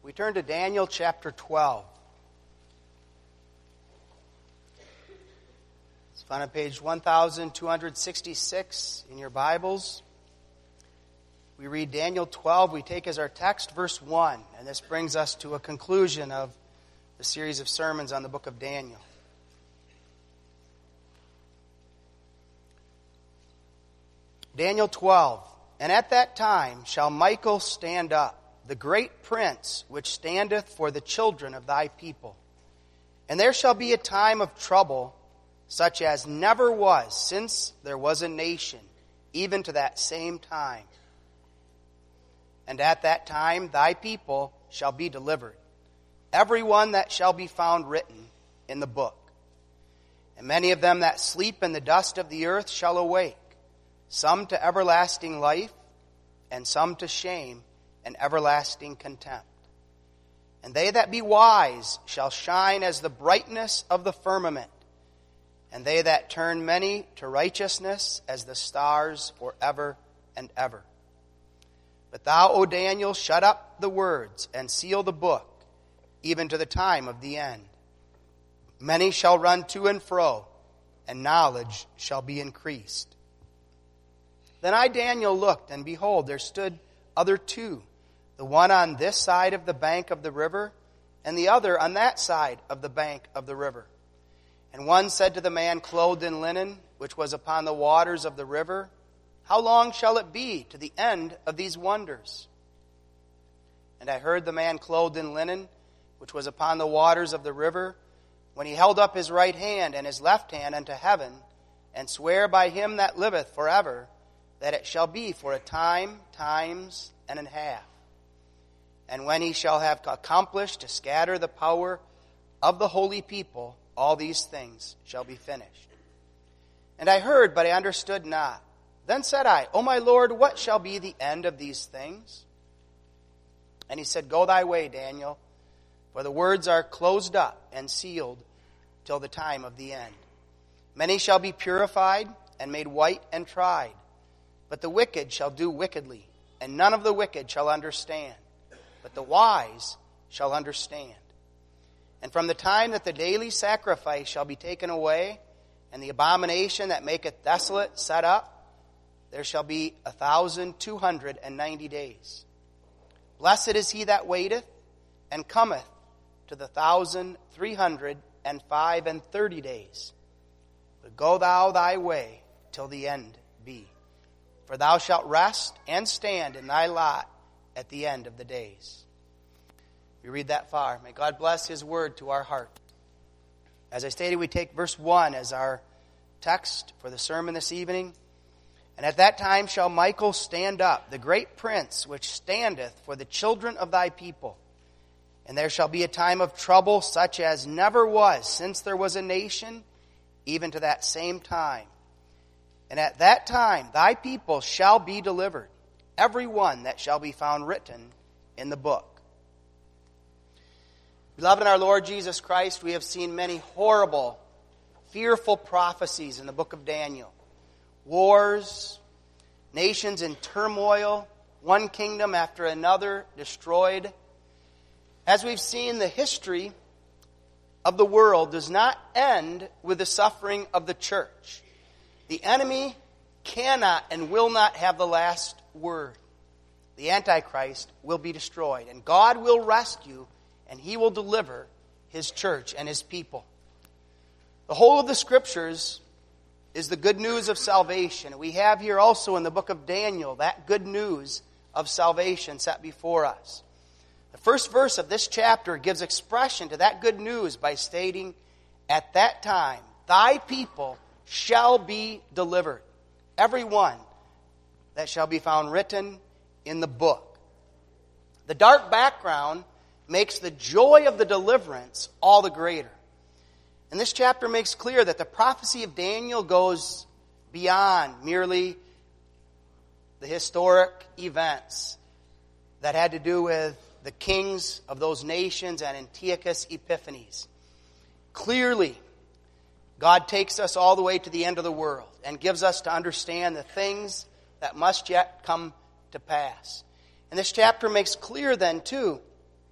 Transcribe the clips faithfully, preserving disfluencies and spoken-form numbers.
We turn to Daniel chapter twelve. It's found on page one thousand two hundred sixty-six in your Bibles. We read Daniel twelve. We take as our text verse one, and this brings us to a conclusion of the series of sermons on the book of Daniel. Daniel twelve. And at that time shall Michael stand up, the great prince which standeth for the children of thy people. And there shall be a time of trouble, such as never was since there was a nation, even to that same time. And at that time thy people shall be delivered, every one that shall be found written in the book. And many of them that sleep in the dust of the earth shall awake, some to everlasting life, and some to shame and everlasting contempt. And they that be wise shall shine as the brightness of the firmament, and they that turn many to righteousness as the stars forever and ever. But thou, O Daniel, shut up the words and seal the book, even to the time of the end. Many shall run to and fro, and knowledge shall be increased. Then I, Daniel, looked, and behold, there stood other two, the one on this side of the bank of the river, and the other on that side of the bank of the river. And one said to the man clothed in linen, which was upon the waters of the river, How long shall it be to the end of these wonders? And I heard the man clothed in linen, which was upon the waters of the river, when he held up his right hand and his left hand unto heaven, and swear by him that liveth forever, that it shall be for a time, times, and an half. And when he shall have accomplished to scatter the power of the holy people, all these things shall be finished. And I heard, but I understood not. Then said I, O my Lord, what shall be the end of these things? And he said, Go thy way, Daniel, for the words are closed up and sealed till the time of the end. Many shall be purified and made white and tried, but the wicked shall do wickedly, and none of the wicked shall understand, but the wise shall understand. And from the time that the daily sacrifice shall be taken away, and the abomination that maketh desolate set up, there shall be a thousand two hundred and ninety days. Blessed is he that waiteth, and cometh to the thousand three hundred and five and thirty days. But go thou thy way till the end be. For thou shalt rest and stand in thy lot at the end of the days. We read that far. May God bless his word to our heart. As I stated, we take verse one as our text for the sermon this evening. And at that time shall Michael stand up, the great prince which standeth for the children of thy people. And there shall be a time of trouble such as never was since there was a nation, even to that same time. And at that time thy people shall be delivered, every one that shall be found written in the book. Beloved in our Lord Jesus Christ, we have seen many horrible, fearful prophecies in the book of Daniel. Wars, nations in turmoil, one kingdom after another destroyed. As we've seen, the history of the world does not end with the suffering of the church. The enemy cannot and will not have the last word. The Antichrist will be destroyed, and God will rescue, and he will deliver his church and his people. The whole of the Scriptures is the good news of salvation. We have here also in the book of Daniel that good news of salvation set before us. The first verse of this chapter gives expression to that good news by stating, At that time, thy people shall be delivered, every one that shall be found written in the book. The dark background makes the joy of the deliverance all the greater. And this chapter makes clear that the prophecy of Daniel goes beyond merely the historic events that had to do with the kings of those nations and Antiochus Epiphanes. Clearly, God takes us all the way to the end of the world and gives us to understand the things that must yet come to pass. And this chapter makes clear then, too,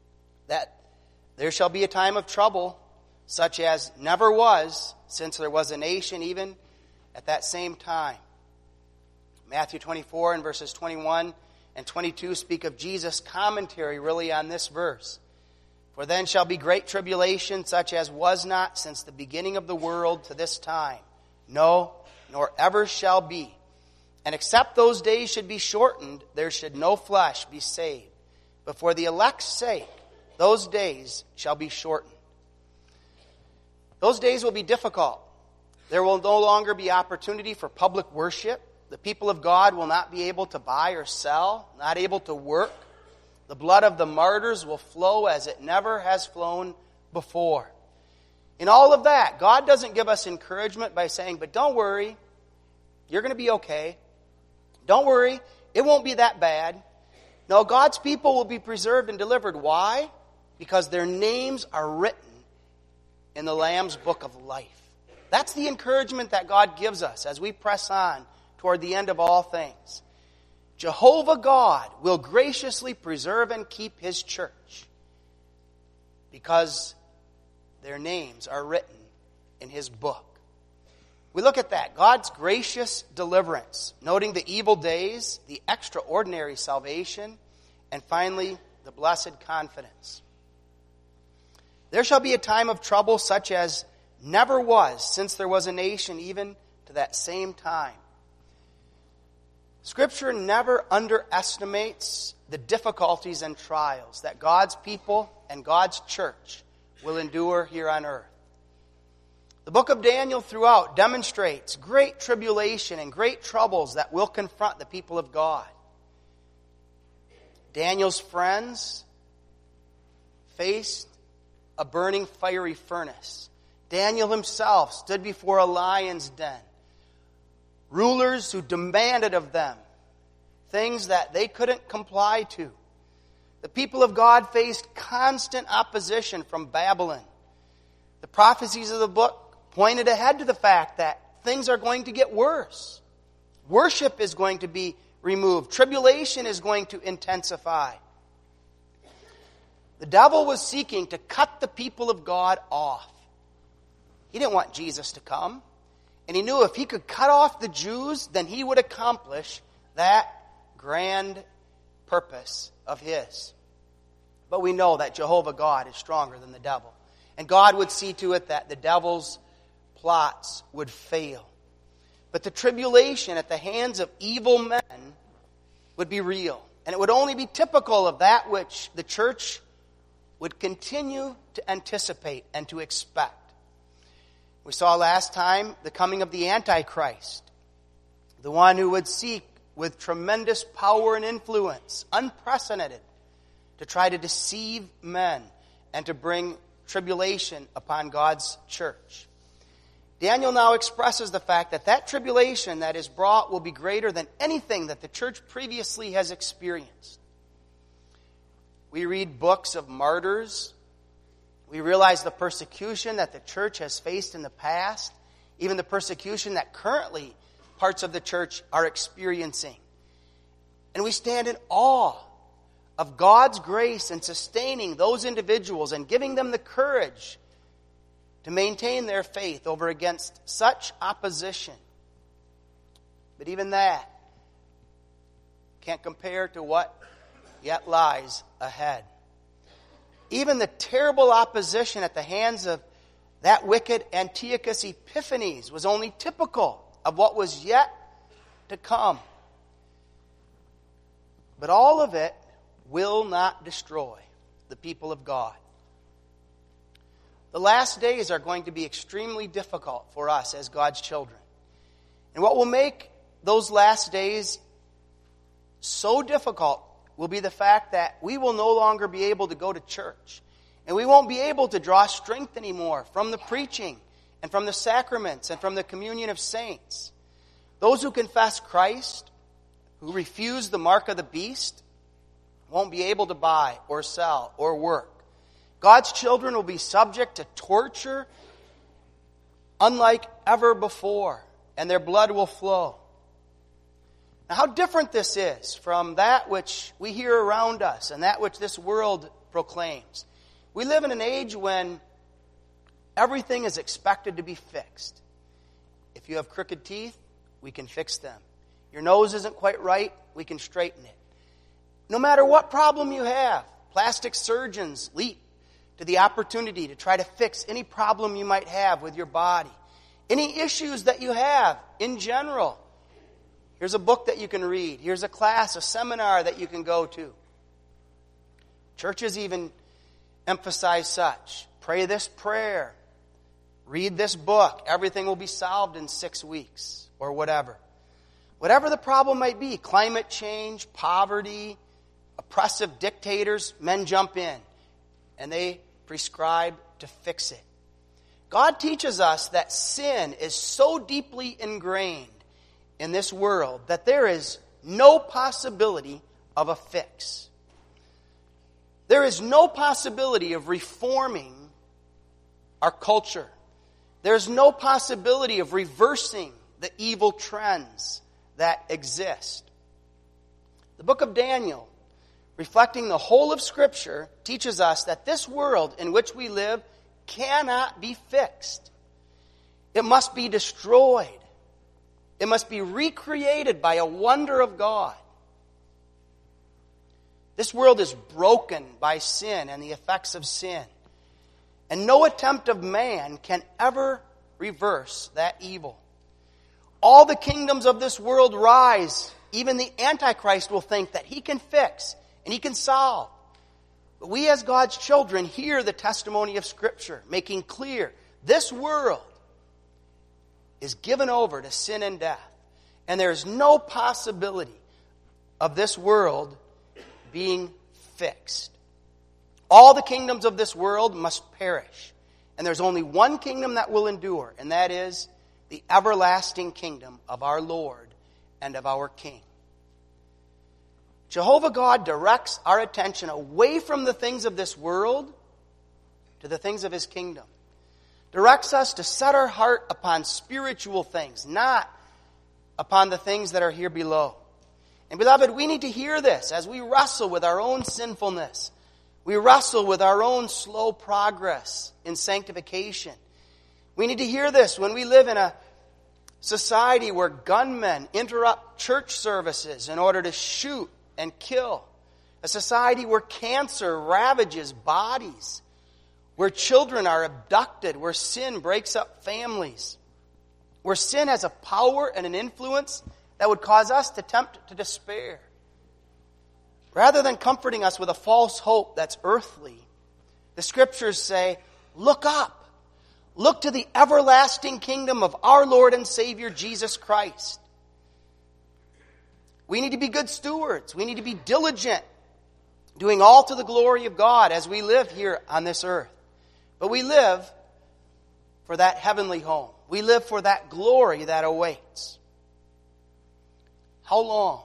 that there shall be a time of trouble, such as never was, since there was a nation even at that same time. Matthew twenty-four and verses twenty-one and twenty-two speak of Jesus' commentary really on this verse. For then shall be great tribulation, such as was not since the beginning of the world to this time. No, nor ever shall be. And except those days should be shortened, there should no flesh be saved. But for the elect's sake, those days shall be shortened. Those days will be difficult. There will no longer be opportunity for public worship. The people of God will not be able to buy or sell, not able to work. The blood of the martyrs will flow as it never has flown before. In all of that, God doesn't give us encouragement by saying, but don't worry, you're going to be okay. Don't worry, it won't be that bad. No, God's people will be preserved and delivered. Why? Because their names are written in the Lamb's book of life. That's the encouragement that God gives us as we press on toward the end of all things. Jehovah God will graciously preserve and keep His church because their names are written in His book. We look at that, God's gracious deliverance, noting the evil days, the extraordinary salvation, and finally, the blessed confidence. There shall be a time of trouble such as never was since there was a nation even to that same time. Scripture never underestimates the difficulties and trials that God's people and God's church will endure here on earth. The book of Daniel throughout demonstrates great tribulation and great troubles that will confront the people of God. Daniel's friends faced a burning fiery furnace. Daniel himself stood before a lion's den. Rulers who demanded of them things that they couldn't comply to. The people of God faced constant opposition from Babylon. The prophecies of the book pointed ahead to the fact that things are going to get worse. Worship is going to be removed. Tribulation is going to intensify. The devil was seeking to cut the people of God off. He didn't want Jesus to come. And he knew if he could cut off the Jews, then he would accomplish that grand purpose of his. But we know that Jehovah God is stronger than the devil. And God would see to it that the devil's plots would fail. But the tribulation at the hands of evil men would be real. And it would only be typical of that which the church would continue to anticipate and to expect. We saw last time the coming of the Antichrist, the one who would seek with tremendous power and influence, unprecedented, to try to deceive men and to bring tribulation upon God's church. Daniel now expresses the fact that that tribulation that is brought will be greater than anything that the church previously has experienced. We read books of martyrs. We realize the persecution that the church has faced in the past, even the persecution that currently parts of the church are experiencing. And we stand in awe of God's grace in sustaining those individuals and giving them the courage to maintain their faith over against such opposition. But even that can't compare to what yet lies ahead. Even the terrible opposition at the hands of that wicked Antiochus Epiphanes was only typical of what was yet to come. But all of it will not destroy the people of God. The last days are going to be extremely difficult for us as God's children. And what will make those last days so difficult will be the fact that we will no longer be able to go to church. And we won't be able to draw strength anymore from the preaching and from the sacraments and from the communion of saints. Those who confess Christ, who refuse the mark of the beast, won't be able to buy or sell or work. God's children will be subject to torture unlike ever before, and their blood will flow. Now, how different this is from that which we hear around us and that which this world proclaims. We live in an age when everything is expected to be fixed. If you have crooked teeth, we can fix them. Your nose isn't quite right, we can straighten it. No matter what problem you have, plastic surgeons leap to the opportunity to try to fix any problem you might have with your body. Any issues that you have in general. Here's a book that you can read. Here's a class, a seminar that you can go to. Churches even emphasize such. Pray this prayer. Read this book. Everything will be solved in six weeks or whatever. Whatever the problem might be, climate change, poverty, oppressive dictators, men jump in and they prescribe to fix it. God teaches us that sin is so deeply ingrained in this world that there is no possibility of a fix. There is no possibility of reforming our culture. There's no possibility of reversing the evil trends that exist. The book of Daniel, reflecting the whole of Scripture, teaches us that this world in which we live cannot be fixed. It must be destroyed. It must be recreated by a wonder of God. This world is broken by sin and the effects of sin. And no attempt of man can ever reverse that evil. All the kingdoms of this world rise. Even the Antichrist will think that he can fix and he can solve. But we as God's children hear the testimony of Scripture, making clear this world is given over to sin and death. And there is no possibility of this world being fixed. All the kingdoms of this world must perish. And there's only one kingdom that will endure, and that is the everlasting kingdom of our Lord and of our King. Jehovah God directs our attention away from the things of this world to the things of His kingdom. Directs us to set our heart upon spiritual things, not upon the things that are here below. And beloved, we need to hear this as we wrestle with our own sinfulness. We wrestle with our own slow progress in sanctification. We need to hear this when we live in a society where gunmen interrupt church services in order to shoot and kill. A society where cancer ravages bodies. Where children are abducted. Where sin breaks up families. Where sin has a power and an influence that would cause us to tempt to despair. Rather than comforting us with a false hope that's earthly, the Scriptures say, look up. Look to the everlasting kingdom of our Lord and Savior Jesus Christ. We need to be good stewards. We need to be diligent, doing all to the glory of God as we live here on this earth. But we live for that heavenly home. We live for that glory that awaits. How long?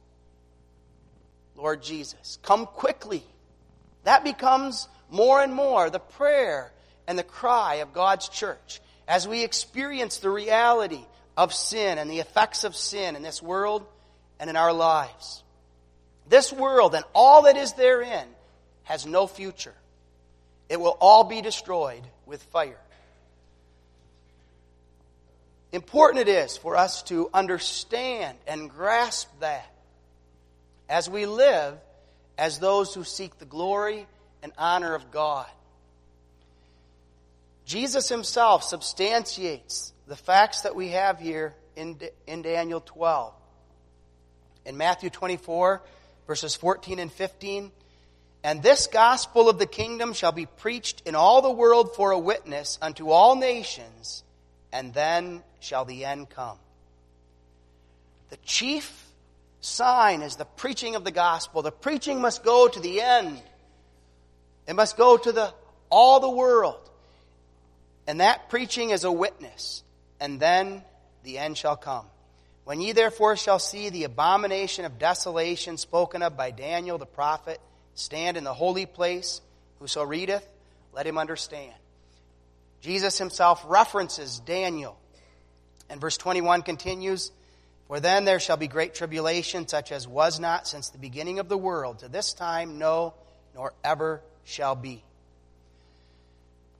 Lord Jesus, come quickly. That becomes more and more the prayer and the cry of God's church as we experience the reality of sin and the effects of sin in this world and in our lives. This world and all that is therein has no future. It will all be destroyed with fire. Important it is for us to understand and grasp that as we live as those who seek the glory and honor of God. Jesus Himself substantiates the facts that we have here in, in Daniel twelve. In Matthew twenty-four, verses fourteen and fifteen, and this gospel of the kingdom shall be preached in all the world for a witness unto all nations, and then shall the end come. The chief sign is the preaching of the gospel. The preaching must go to the end. It must go to the all the world. And that preaching is a witness. And then the end shall come. When ye therefore shall see the abomination of desolation spoken of by Daniel the prophet stand in the holy place, whoso readeth, let him understand. Jesus Himself references Daniel. And verse twenty-one continues, for then there shall be great tribulation, such as was not since the beginning of the world, to this time, no, nor ever shall be.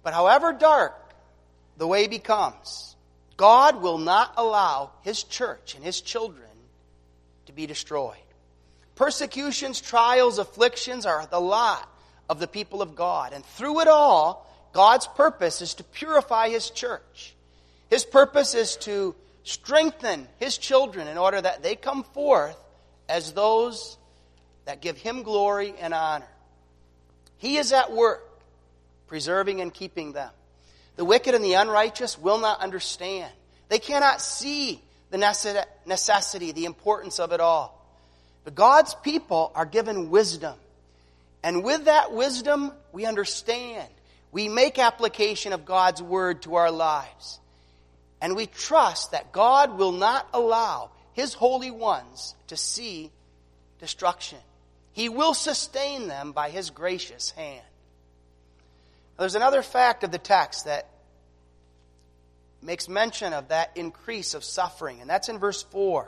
But however dark the way becomes, God will not allow His church and His children to be destroyed. Persecutions, trials, afflictions are the lot of the people of God. And through it all, God's purpose is to purify His church. His purpose is to strengthen His children in order that they come forth as those that give Him glory and honor. He is at work, preserving and keeping them. The wicked and the unrighteous will not understand. They cannot see the necessity, the importance of it all. But God's people are given wisdom. And with that wisdom, we understand. We make application of God's word to our lives. And we trust that God will not allow His holy ones to see destruction. He will sustain them by His gracious hand. Now, there's another fact of the text that makes mention of that increase of suffering, and that's in verse four.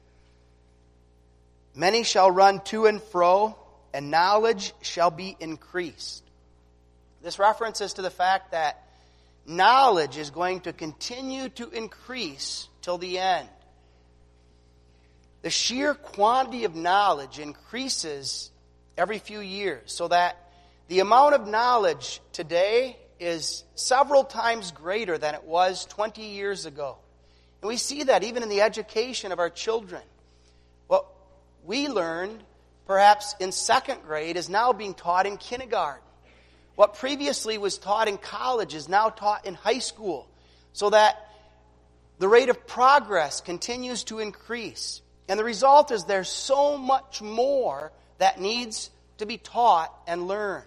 Many shall run to and fro, and knowledge shall be increased. This references to the fact that knowledge is going to continue to increase till the end. The sheer quantity of knowledge increases every few years, so that the amount of knowledge today is several times greater than it was twenty years ago. And we see that even in the education of our children. What we learned perhaps in second grade is now being taught in kindergarten. What previously was taught in college is now taught in high school, so that the rate of progress continues to increase. And the result is there's so much more that needs to be taught and learned.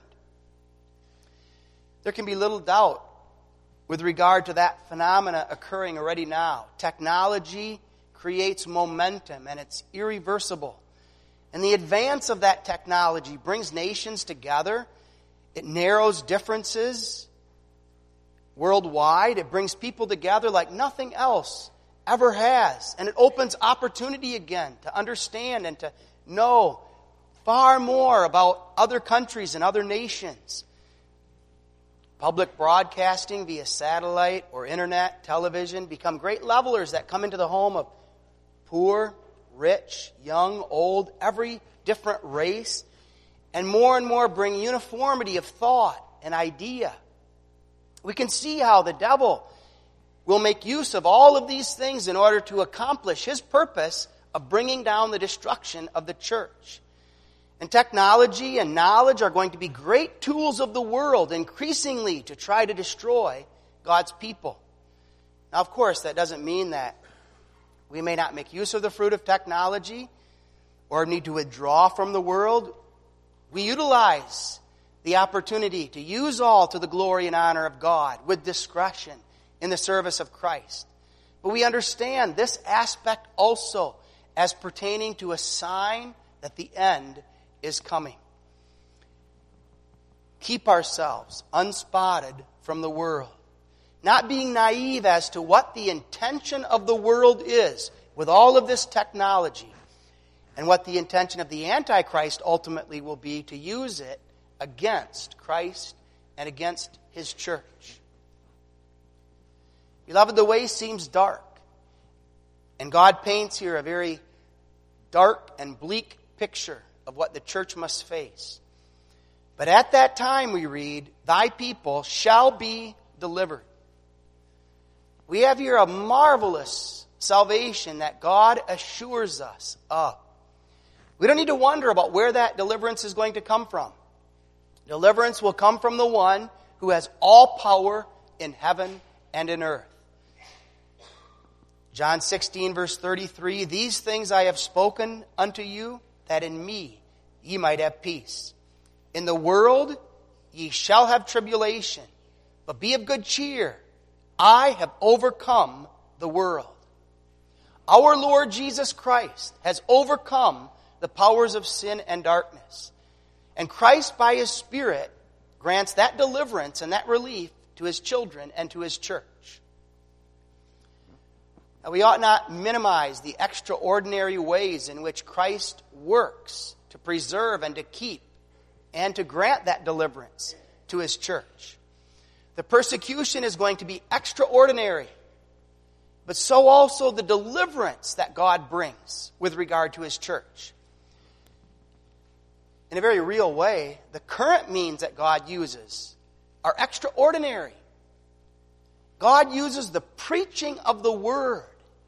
There can be little doubt with regard to that phenomena occurring already now. Technology creates momentum, and it's irreversible. And the advance of that technology brings nations together. It narrows differences worldwide. It brings people together like nothing else ever has. And it opens opportunity again to understand and to know far more about other countries and other nations. Public broadcasting via satellite or internet, television become great levelers that come into the home of poor, rich, young, old, every different race, and more and more bring uniformity of thought and idea. We can see how the devil will make use of all of these things in order to accomplish his purpose of bringing down the destruction of the church. And technology and knowledge are going to be great tools of the world increasingly to try to destroy God's people. Now, of course, that doesn't mean that we may not make use of the fruit of technology or need to withdraw from the world. We utilize the opportunity to use all to the glory and honor of God with discretion in the service of Christ. But we understand this aspect also as pertaining to a sign that the end is coming. Keep ourselves unspotted from the world, not being naive as to what the intention of the world is with all of this technology, and what the intention of the Antichrist ultimately will be to use it against Christ and against His church. Beloved, the way seems dark, and God paints here a very dark and bleak picture of what the church must face. But at that time, we read, "Thy people shall be delivered." We have here a marvelous salvation that God assures us of. We don't need to wonder about where that deliverance is going to come from. Deliverance will come from the one who has all power in heaven and in earth. John sixteen, verse thirty-three, "These things I have spoken unto you, that in me ye might have peace. In the world ye shall have tribulation, but be of good cheer. I have overcome the world." Our Lord Jesus Christ has overcome the powers of sin and darkness. And Christ, by His Spirit, grants that deliverance and that relief to His children and to His church. Now, we ought not minimize the extraordinary ways in which Christ works to preserve and to keep and to grant that deliverance to His church. The persecution is going to be extraordinary, but so also the deliverance that God brings with regard to his church. In a very real way, the current means that God uses are extraordinary. God uses the preaching of the word.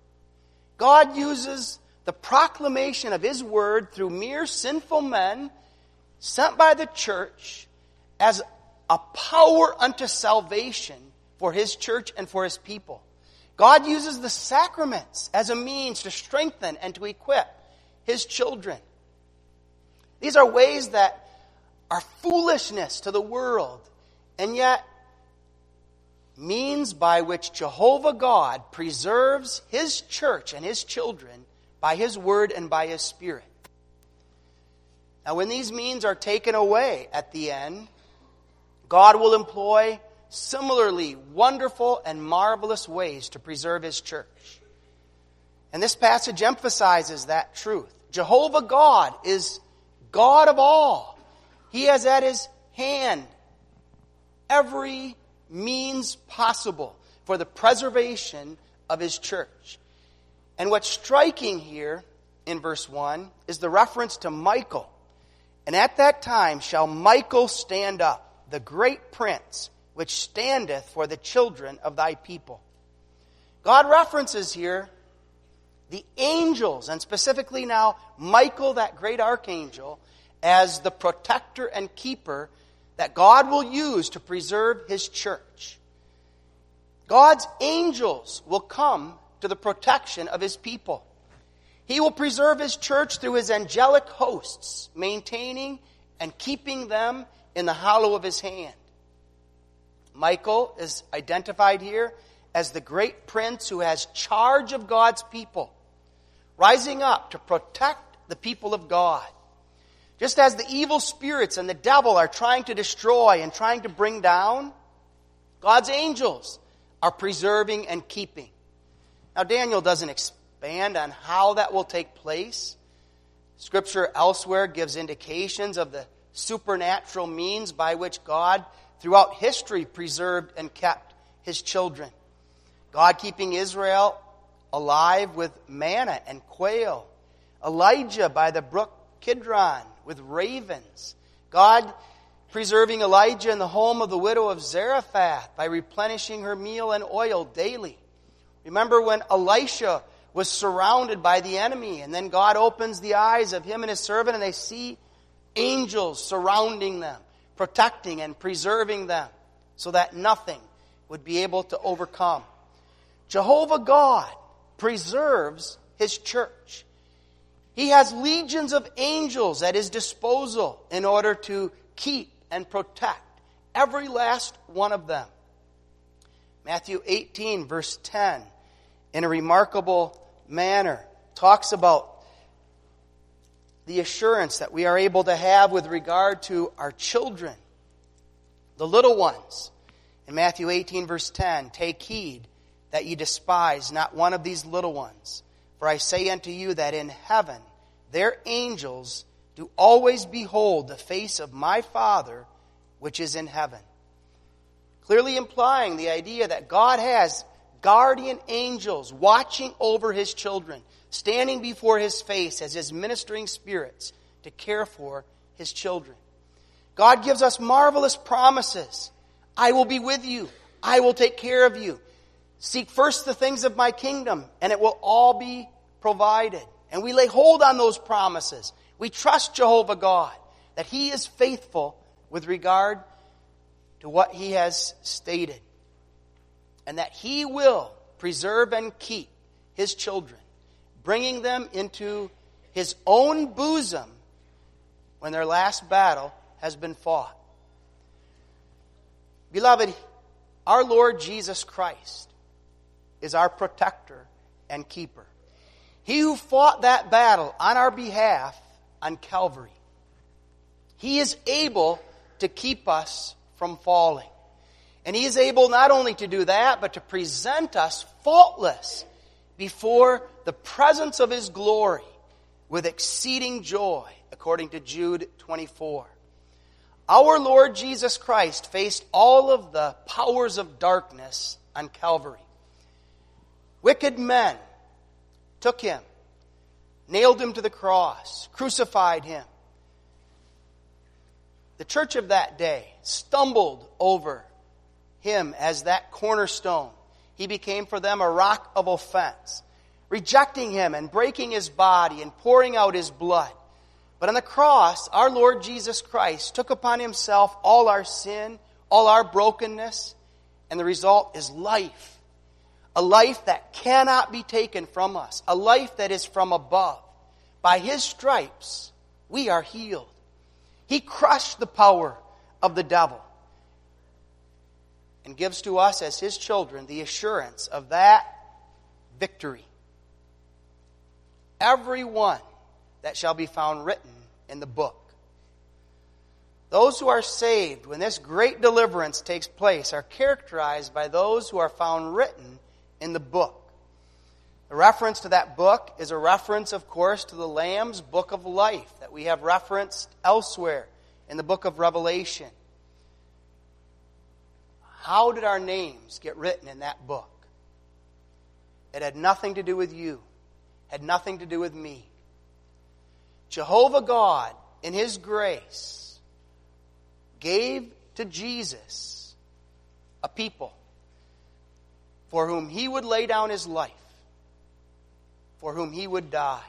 God uses the proclamation of his word through mere sinful men sent by the church as a power unto salvation for his church and for his people. God uses the sacraments as a means to strengthen and to equip his children. These are ways that are foolishness to the world, and yet means by which Jehovah God preserves his church and his children by his word and by his Spirit. Now, when these means are taken away at the end, God will employ similarly wonderful and marvelous ways to preserve his church. And this passage emphasizes that truth. Jehovah God is God of all. He has at his hand every means possible for the preservation of his church. And what's striking here in verse one is the reference to Michael. And at that time shall Michael stand up, the great prince, which standeth for the children of thy people. God references here the angels, and specifically now Michael, that great archangel, as the protector and keeper that God will use to preserve his church. God's angels will come to the protection of his people. He will preserve his church through his angelic hosts, maintaining and keeping them in the hollow of his hand. Michael is identified here as the great prince who has charge of God's people, rising up to protect the people of God. Just as the evil spirits and the devil are trying to destroy and trying to bring down, God's angels are preserving and keeping. Now, Daniel doesn't expand on how that will take place. Scripture elsewhere gives indications of the supernatural means by which God, throughout history, preserved and kept his children. God keeping Israel alive with manna and quail. Elijah by the brook Kidron with ravens. God preserving Elijah in the home of the widow of Zarephath by replenishing her meal and oil daily. Remember when Elisha was surrounded by the enemy, and then God opens the eyes of him and his servant, and they see angels surrounding them, protecting and preserving them, so that nothing would be able to overcome. Jehovah God preserves his church. He has legions of angels at his disposal in order to keep and protect every last one of them. Matthew eighteen, verse ten, in a remarkable manner, talks about the assurance that we are able to have with regard to our children, the little ones. In Matthew eighteen, verse ten, take heed that ye despise not one of these little ones. For I say unto you that in heaven their angels do always behold the face of my Father which is in heaven. Clearly implying the idea that God has guardian angels watching over his children, standing before his face as his ministering spirits to care for his children. God gives us marvelous promises. I will be with you. I will take care of you. Seek first the things of my kingdom, and it will all be provided. And we lay hold on those promises. We trust Jehovah God, that he is faithful with regard to what he has stated, and that he will preserve and keep his children, bringing them into his own bosom when their last battle has been fought. Beloved, our Lord Jesus Christ is our protector and keeper. He who fought that battle on our behalf on Calvary. He is able to keep us from falling. And he is able not only to do that, but to present us faultless before the presence of his glory with exceeding joy, according to Jude twenty-four. Our Lord Jesus Christ faced all of the powers of darkness on Calvary. Wicked men took him, nailed him to the cross, crucified him. The church of that day stumbled over him as that cornerstone. He became for them a rock of offense, rejecting him and breaking his body and pouring out his blood. But on the cross, our Lord Jesus Christ took upon himself all our sin, all our brokenness, and the result is life. A life that cannot be taken from us. A life that is from above. By his stripes, we are healed. He crushed the power of the devil and gives to us as his children the assurance of that victory. Every one that shall be found written in the book. Those who are saved when this great deliverance takes place are characterized by those who are found written in the book. The reference to that book is a reference, of course, to the Lamb's book of life that we have referenced elsewhere in the book of Revelation. How did our names get written in that book? It had nothing to do with you. Had nothing to do with me. Jehovah God, in his grace, gave to Jesus a people for whom he would lay down his life, for whom he would die.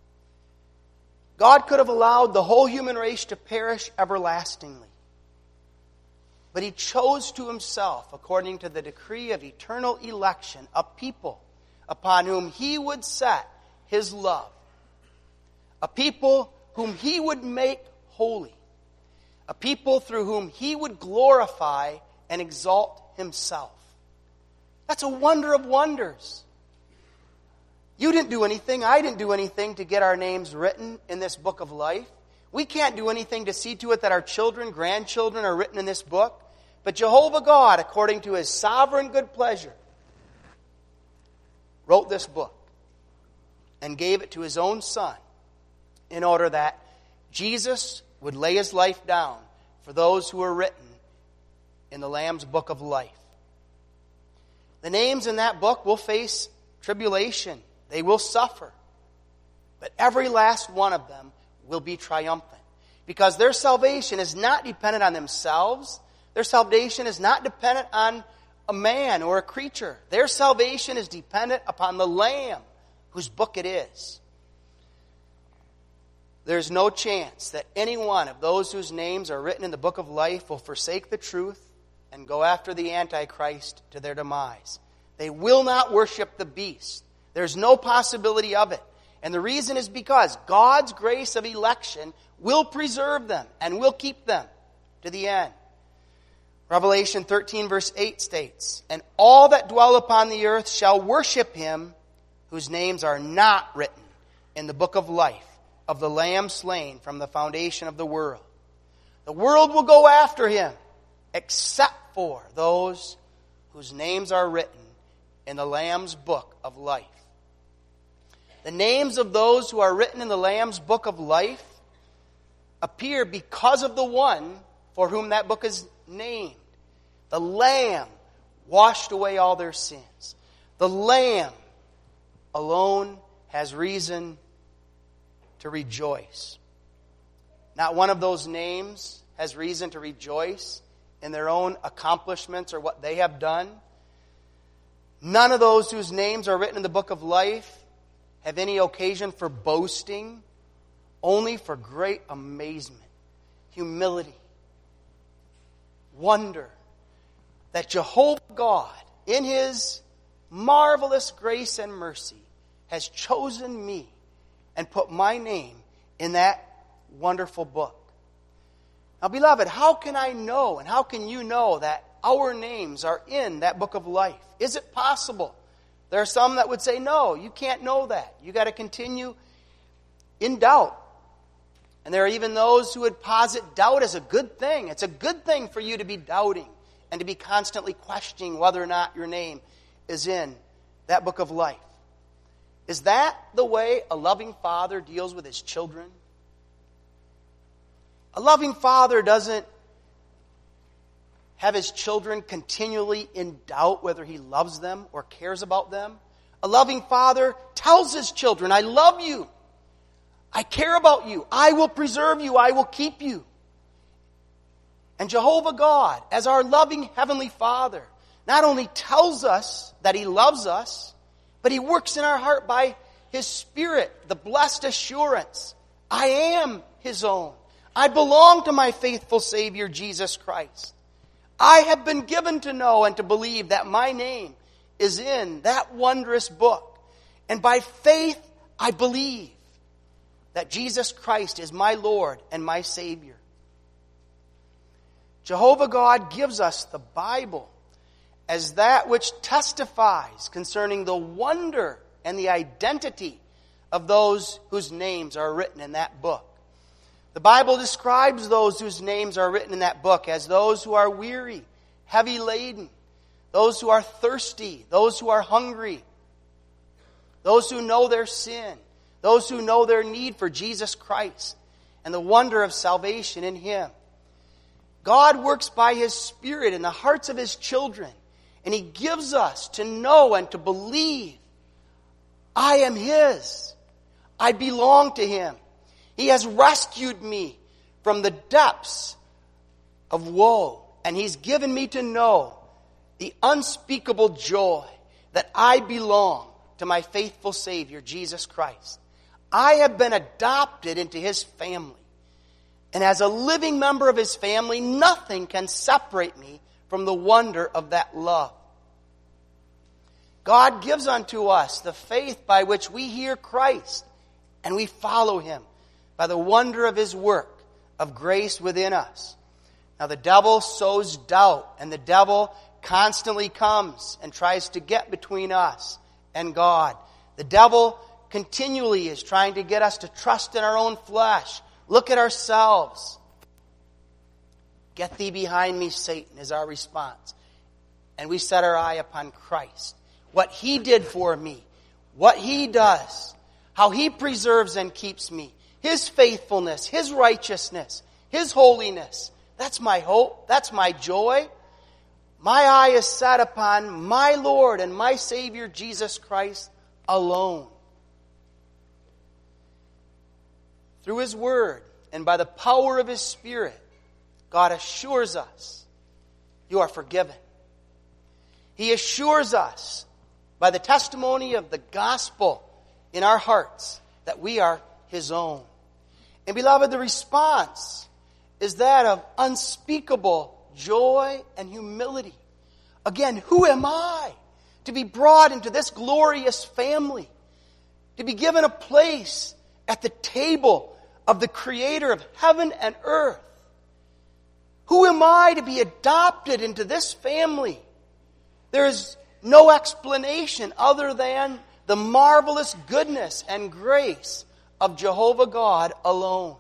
God could have allowed the whole human race to perish everlastingly. But he chose to himself, according to the decree of eternal election, a people upon whom he would set his love. A people whom he would make holy. A people through whom he would glorify and exalt himself. That's a wonder of wonders. You didn't do anything, I didn't do anything to get our names written in this book of life. We can't do anything to see to it that our children, grandchildren are written in this book. But Jehovah God, according to his sovereign good pleasure, wrote this book and gave it to his own Son in order that Jesus would lay his life down for those who are written in the Lamb's book of life. The names in that book will face tribulation. They will suffer. But every last one of them will be triumphant. Because their salvation is not dependent on themselves. Their salvation is not dependent on a man or a creature. Their salvation is dependent upon the Lamb, whose book it is. There's no chance that any one of those whose names are written in the book of life will forsake the truth and go after the Antichrist to their demise. They will not worship the beast. There's no possibility of it. And the reason is because God's grace of election will preserve them and will keep them to the end. Revelation thirteen verse eight states, "And all that dwell upon the earth shall worship him whose names are not written in the book of life of the Lamb slain from the foundation of the world." The world will go after him except for those whose names are written in the Lamb's book of life. The names of those who are written in the Lamb's book of life appear because of the one for whom that book is named. The Lamb washed away all their sins. The Lamb alone has reason to rejoice. Not one of those names has reason to rejoice in their own accomplishments or what they have done. None of those whose names are written in the book of life have any occasion for boasting, only for great amazement, humility, wonder that Jehovah God, in his marvelous grace and mercy, has chosen me and put my name in that wonderful book. Now, beloved, how can I know and how can you know that our names are in that book of life? Is it possible? There are some that would say, no, you can't know that. You got to continue in doubt. And there are even those who would posit doubt as a good thing. It's a good thing for you to be doubting and to be constantly questioning whether or not your name is in that book of life. Is that the way a loving father deals with his children? A loving father doesn't have his children continually in doubt whether he loves them or cares about them. A loving father tells his children, I love you. I care about you. I will preserve you. I will keep you. And Jehovah God, as our loving Heavenly Father, not only tells us that he loves us, but he works in our heart by his Spirit, the blessed assurance. I am his own. I belong to my faithful Savior, Jesus Christ. I have been given to know and to believe that my name is in that wondrous book. And by faith, I believe that Jesus Christ is my Lord and my Savior. Jehovah God gives us the Bible as that which testifies concerning the wonder and the identity of those whose names are written in that book. The Bible describes those whose names are written in that book as those who are weary, heavy laden, those who are thirsty, those who are hungry, those who know their sin, those who know their need for Jesus Christ and the wonder of salvation in him. God works by his Spirit in the hearts of his children, and he gives us to know and to believe, I am his. I belong to him. He has rescued me from the depths of woe, and he's given me to know the unspeakable joy that I belong to my faithful Savior, Jesus Christ. I have been adopted into his family. And as a living member of his family, nothing can separate me from the wonder of that love. God gives unto us the faith by which we hear Christ and we follow him by the wonder of his work of grace within us. Now the devil sows doubt, and the devil constantly comes and tries to get between us and God. The devil continually is trying to get us to trust in our own flesh. Look at ourselves. Get thee behind me, Satan, is our response. And we set our eye upon Christ. What he did for me. What he does. How he preserves and keeps me. His faithfulness. His righteousness. His holiness. That's my hope. That's my joy. My eye is set upon my Lord and my Savior, Jesus Christ, alone. Through his word and by the power of his Spirit, God assures us you are forgiven. He assures us by the testimony of the gospel in our hearts that we are his own. And beloved, the response is that of unspeakable joy and humility. Again, who am I to be brought into this glorious family? To be given a place at the table of the Creator of heaven and earth. Who am I to be adopted into this family? There is no explanation other than the marvelous goodness and grace of Jehovah God alone.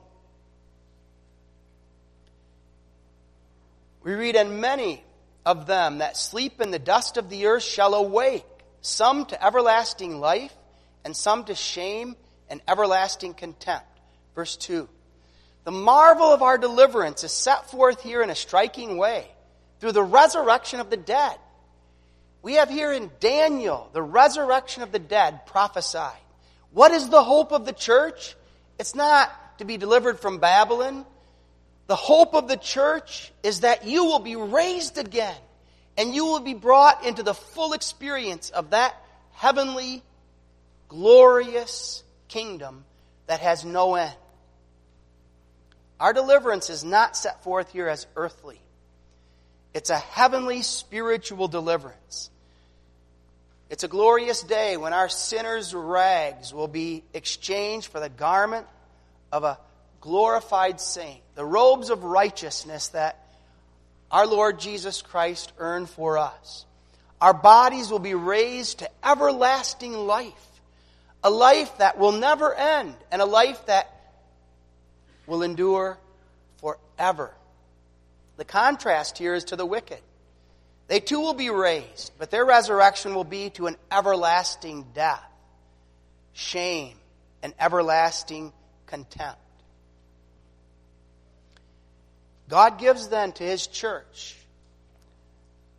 We read, and many of them that sleep in the dust of the earth shall awake, some to everlasting life, and some to shame and everlasting contempt. Verse two. The marvel of our deliverance is set forth here in a striking way through the resurrection of the dead. We have here in Daniel the resurrection of the dead prophesied. What is the hope of the church? It's not to be delivered from Babylon. The hope of the church is that you will be raised again and you will be brought into the full experience of that heavenly, glorious kingdom that has no end. Our deliverance is not set forth here as earthly. It's a heavenly spiritual deliverance. It's a glorious day when our sinners' rags will be exchanged for the garment of a glorified saint, the robes of righteousness that our Lord Jesus Christ earned for us. Our bodies will be raised to everlasting life, a life that will never end, and a life that will endure forever. The contrast here is to the wicked. They too will be raised, but their resurrection will be to an everlasting death, shame, and everlasting contempt. God gives then to his church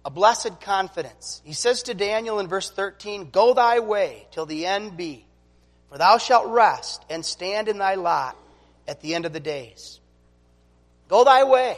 a blessed confidence. He says to Daniel in verse thirteen, "Go thy way till the end be, for thou shalt rest and stand in thy lot at the end of the days." Go thy way.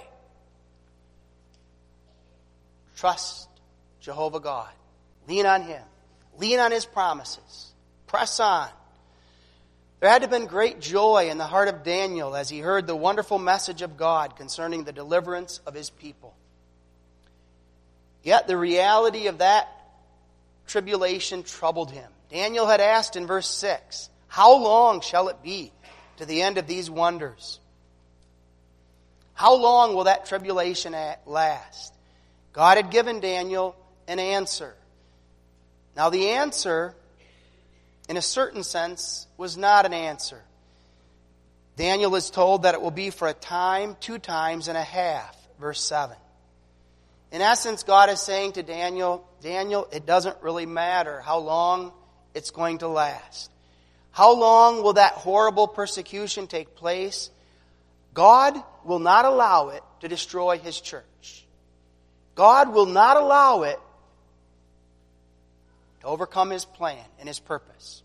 Trust Jehovah God. Lean on Him. Lean on His promises. Press on. There had to have been great joy in the heart of Daniel as he heard the wonderful message of God concerning the deliverance of His people. Yet the reality of that tribulation troubled him. Daniel had asked in verse six, "How long shall it be to the end of these wonders?" How long will that tribulation last? God had given Daniel an answer. Now the answer, in a certain sense, was not an answer. Daniel is told that it will be for a time, two times, and a half. Verse seven. In essence, God is saying to Daniel, Daniel, it doesn't really matter how long it's going to last. How long will that horrible persecution take place? God will not allow it to destroy His church. God will not allow it to overcome His plan and His purpose.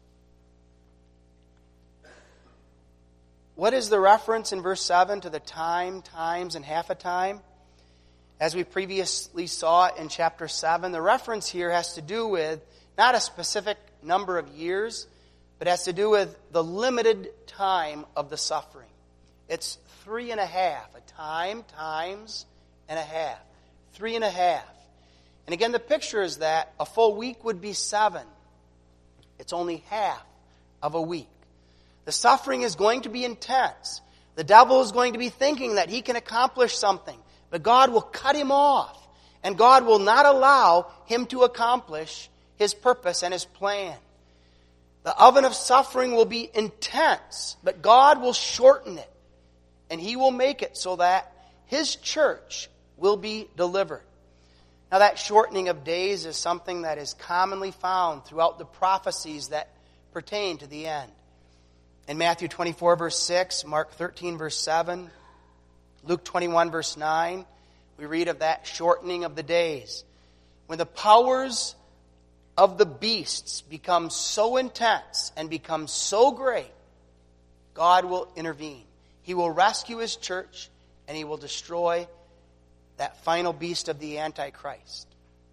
What is the reference in verse seven to the time, times, and half a time? As we previously saw in chapter seven, the reference here has to do with not a specific number of years, but has to do with the limited time of the suffering. It's three and a half. A time, times, and a half. Three and a half. And again, the picture is that a full week would be seven. It's only half of a week. The suffering is going to be intense. The devil is going to be thinking that he can accomplish something, but God will cut him off, and God will not allow him to accomplish His purpose and His plan. The oven of suffering will be intense, but God will shorten it, and He will make it so that His church will be delivered. Now, that shortening of days is something that is commonly found throughout the prophecies that pertain to the end. In Matthew twenty-four, verse six, Mark thirteen, verse seven, Luke twenty-one, verse nine, we read of that shortening of the days. When the powers of the beasts become so intense and become so great, God will intervene. He will rescue His church, and He will destroy that final beast of the Antichrist.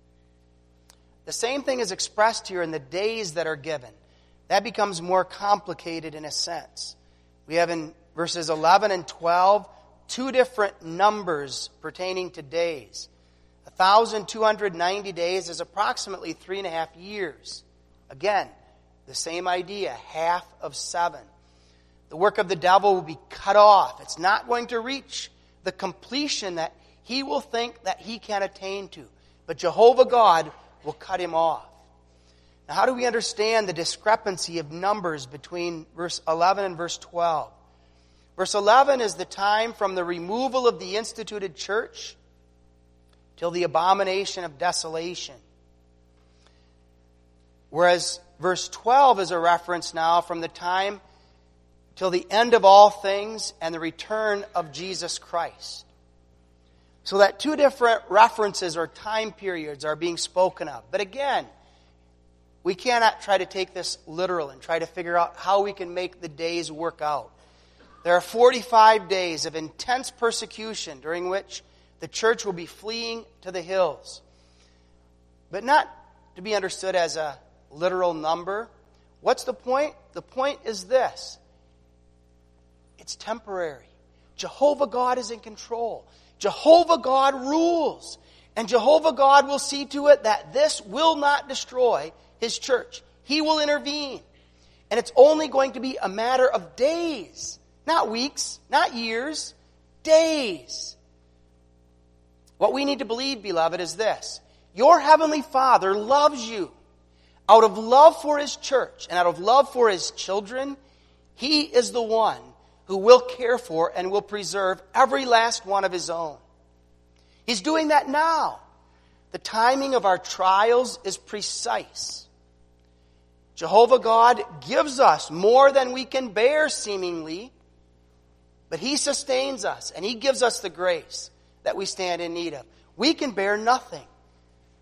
The same thing is expressed here in the days that are given. That becomes more complicated in a sense. We have in verses eleven and twelve two different numbers pertaining to days. one thousand two hundred ninety days is approximately three and a half years. Again, the same idea, half of seven. The work of the devil will be cut off. It's not going to reach the completion that he will think that he can attain to. But Jehovah God will cut him off. Now, how do we understand the discrepancy of numbers between verse eleven and verse twelve? Verse eleven is the time from the removal of the instituted church till the abomination of desolation. Whereas verse twelve is a reference now from the time till the end of all things and the return of Jesus Christ. So that two different references or time periods are being spoken of. But again, we cannot try to take this literal and try to figure out how we can make the days work out. There are forty-five days of intense persecution during which the church will be fleeing to the hills. But not to be understood as a literal number. What's the point? The point is this. It's temporary. Jehovah God is in control. Jehovah God rules. And Jehovah God will see to it that this will not destroy His church. He will intervene. And it's only going to be a matter of days. Not weeks, not years, days. What we need to believe, beloved, is this. Your Heavenly Father loves you. Out of love for His church and out of love for His children, He is the one who will care for and will preserve every last one of His own. He's doing that now. The timing of our trials is precise. Jehovah God gives us more than we can bear, seemingly, but He sustains us and He gives us the grace that we stand in need of. We can bear nothing.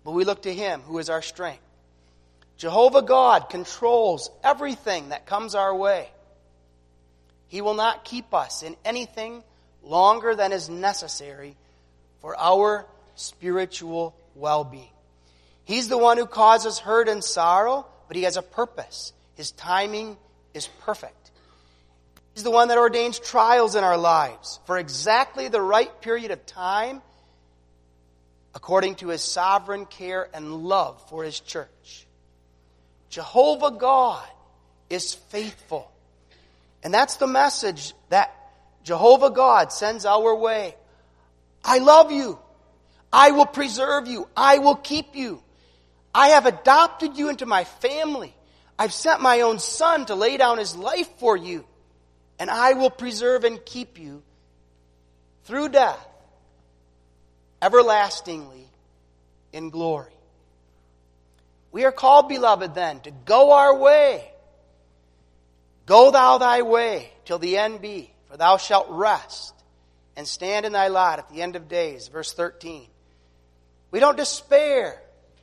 but we look to Him who is our strength. Jehovah God controls everything that comes our way. He will not keep us in anything longer than is necessary for our spiritual well-being. He's the one who causes hurt and sorrow, but He has a purpose. His timing is perfect. He's the one that ordains trials in our lives for exactly the right period of time according to His sovereign care and love for His church. Jehovah God is faithful. And that's the message that Jehovah God sends our way. I love you. I will preserve you. I will keep you. I have adopted you into my family. I've sent my own Son to lay down His life for you. And I will preserve and keep you through death, everlastingly in glory. We are called, beloved, then, to go our way. Go thou thy way till the end be, for thou shalt rest and stand in thy lot at the end of days. Verse thirteen. We don't despair.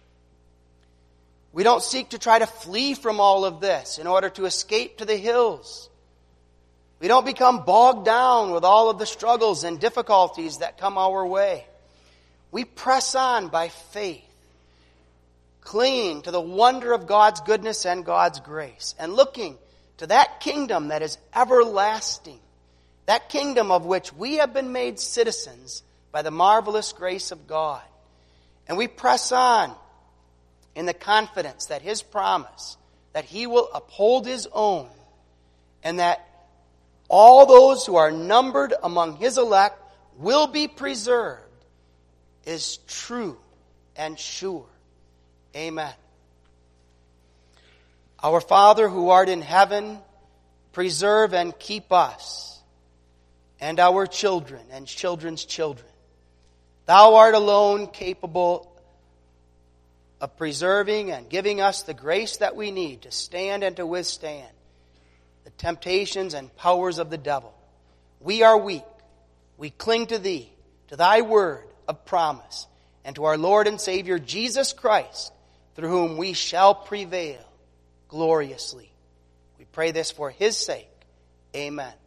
We don't seek to try to flee from all of this in order to escape to the hills. We don't become bogged down with all of the struggles and difficulties that come our way. We press on by faith, clinging to the wonder of God's goodness and God's grace, and looking to that kingdom that is everlasting, that kingdom of which we have been made citizens by the marvelous grace of God. And we press on in the confidence that His promise, that He will uphold His own, and that all those who are numbered among His elect will be preserved, is true and sure. Amen. Our Father who art in heaven, preserve and keep us, and our children and children's children. Thou art alone capable of preserving and giving us the grace that we need to stand and to withstand the temptations and powers of the devil. We are weak. We cling to Thee, to Thy word of promise, and to our Lord and Savior Jesus Christ, through whom we shall prevail gloriously. We pray this for His sake. Amen.